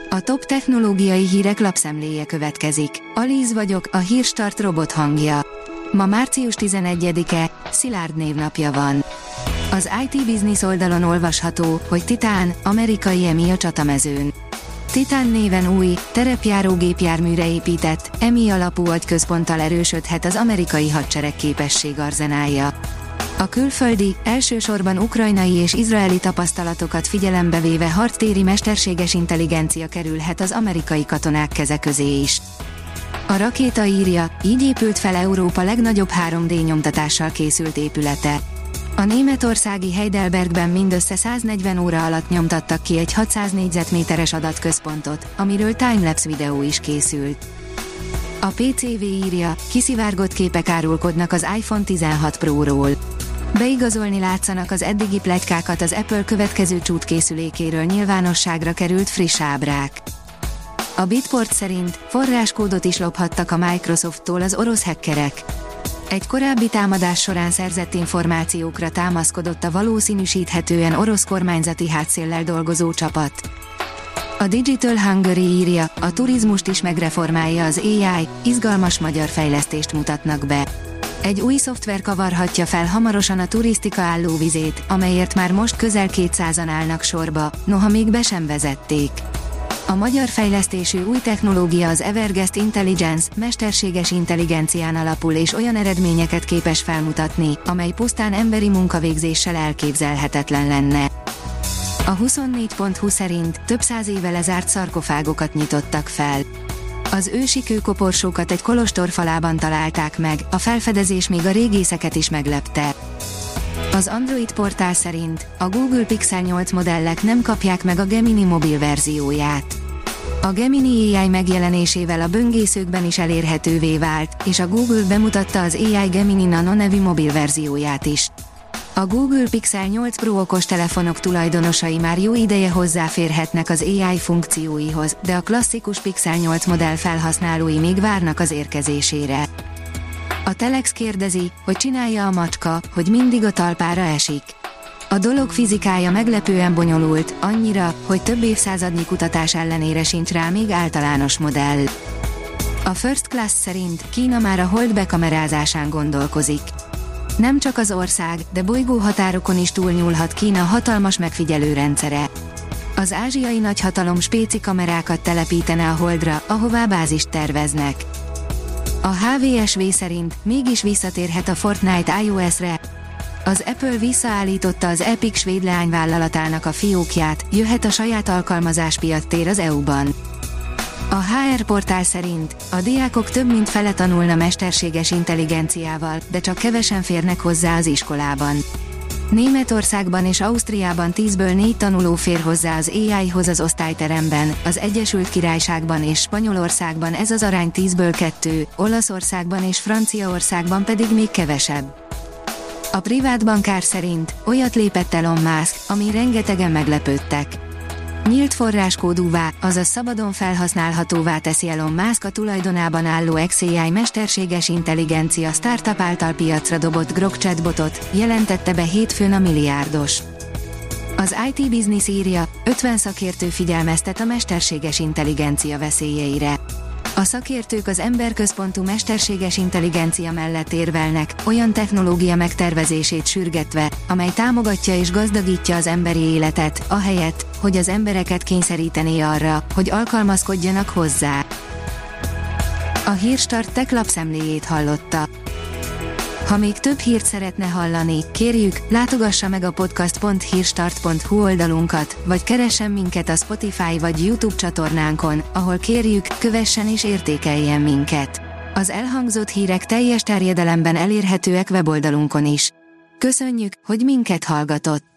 A top technológiai hírek lapszemléje következik. Alíz vagyok, a Hírstart robot hangja. Ma március 11-e, Szilárd névnapja van. Az IT Business oldalon olvasható, hogy Titán, amerikai EMI a csatamezőn. Titán néven új, terepjáró gépjárműre épített, EMI alapú agyközponttal erősödhet az amerikai hadsereg képességarzenálja. A külföldi, elsősorban ukrajnai és izraeli tapasztalatokat figyelembe véve harctéri mesterséges intelligencia kerülhet az amerikai katonák keze közé is. A rakéta írja, így épült fel Európa legnagyobb 3D nyomtatással készült épülete. A németországi Heidelbergben mindössze 140 óra alatt nyomtattak ki egy 600 négyzetméteres adatközpontot, amiről timelapse videó is készült. A PCV írja, kiszivárgott képek árulkodnak az iPhone 16 Pro-ról. Beigazolni látszanak az eddigi pletykákat az Apple következő csúcskészülékéről nyilvánosságra került friss ábrák. A Bitport szerint forráskódot is lophattak a Microsofttól az orosz hackerek. Egy korábbi támadás során szerzett információkra támaszkodott a valószínűsíthetően orosz kormányzati hátszéllel dolgozó csapat. A Digital Hungary írja, a turizmust is megreformálja az AI, izgalmas magyar fejlesztést mutatnak be. Egy új szoftver kavarhatja fel hamarosan a turisztika állóvizét, amelyért már most közel 200-an állnak sorba, noha még be sem vezették. A magyar fejlesztésű új technológia az Everguest Intelligence, mesterséges intelligencián alapul és olyan eredményeket képes felmutatni, amely pusztán emberi munkavégzéssel elképzelhetetlen lenne. A 24.hu szerint több száz éve lezárt szarkofágokat nyitottak fel. Az ősi kőkoporsókat egy kolostor falában találták meg, a felfedezés még a régészeket is meglepte. Az Android portál szerint a Google Pixel 8 modellek nem kapják meg a Gemini mobil verzióját. A Gemini AI megjelenésével a böngészőkben is elérhetővé vált, és a Google bemutatta az AI Gemini Nano nevű mobil verzióját is. A Google Pixel 8 Pro okostelefonok tulajdonosai már jó ideje hozzáférhetnek az AI funkcióihoz, de a klasszikus Pixel 8 modell felhasználói még várnak az érkezésére. A Telex kérdezi, hogy csinálja a macska, hogy mindig a talpára esik. A dolog fizikája meglepően bonyolult, annyira, hogy több évszázadnyi kutatás ellenére sincs rá még általános modell. A First Class szerint Kína már a hold bekamerázásán gondolkozik. Nem csak az ország, de bolygóhatárokon is túlnyúlhat Kína hatalmas megfigyelőrendszere. Az ázsiai nagyhatalom spéci kamerákat telepítene a holdra, ahová bázist terveznek. A HVSV szerint mégis visszatérhet a Fortnite iOS-re. Az Apple visszaállította az Epic svéd leányvállalatának a fiókját, jöhet a saját alkalmazás piactér az EU-ban. A HR portál szerint a diákok több mint fele tanulna mesterséges intelligenciával, de csak kevesen férnek hozzá az iskolában. Németországban és Ausztriában 10-ből 4 tanuló fér hozzá az AI-hoz az osztályteremben, az Egyesült Királyságban és Spanyolországban ez az arány 10-ből 2, Olaszországban és Franciaországban pedig még kevesebb. A privát bankár szerint olyat lépett Elon Musk, ami rengetegen meglepődtek. Nyílt forráskódúvá, azaz szabadon felhasználhatóvá teszi Elon Musk a tulajdonában álló XAI mesterséges intelligencia startup által piacra dobott Grok chatbotot, jelentette be hétfőn a milliárdos. Az IT Business írja, 50 szakértő figyelmeztet a mesterséges intelligencia veszélyeire. A szakértők az emberközpontú mesterséges intelligencia mellett érvelnek, olyan technológia megtervezését sürgetve, amely támogatja és gazdagítja az emberi életet, ahelyett, hogy az embereket kényszerítené arra, hogy alkalmazkodjanak hozzá. A Hírstart Tech lapszemléjét hallotta. Ha még több hírt szeretne hallani, kérjük, látogassa meg a podcast.hírstart.hu oldalunkat, vagy keressen minket a Spotify vagy YouTube csatornánkon, ahol kérjük, kövessen és értékeljen minket. Az elhangzott hírek teljes terjedelemben elérhetőek weboldalunkon is. Köszönjük, hogy minket hallgatott!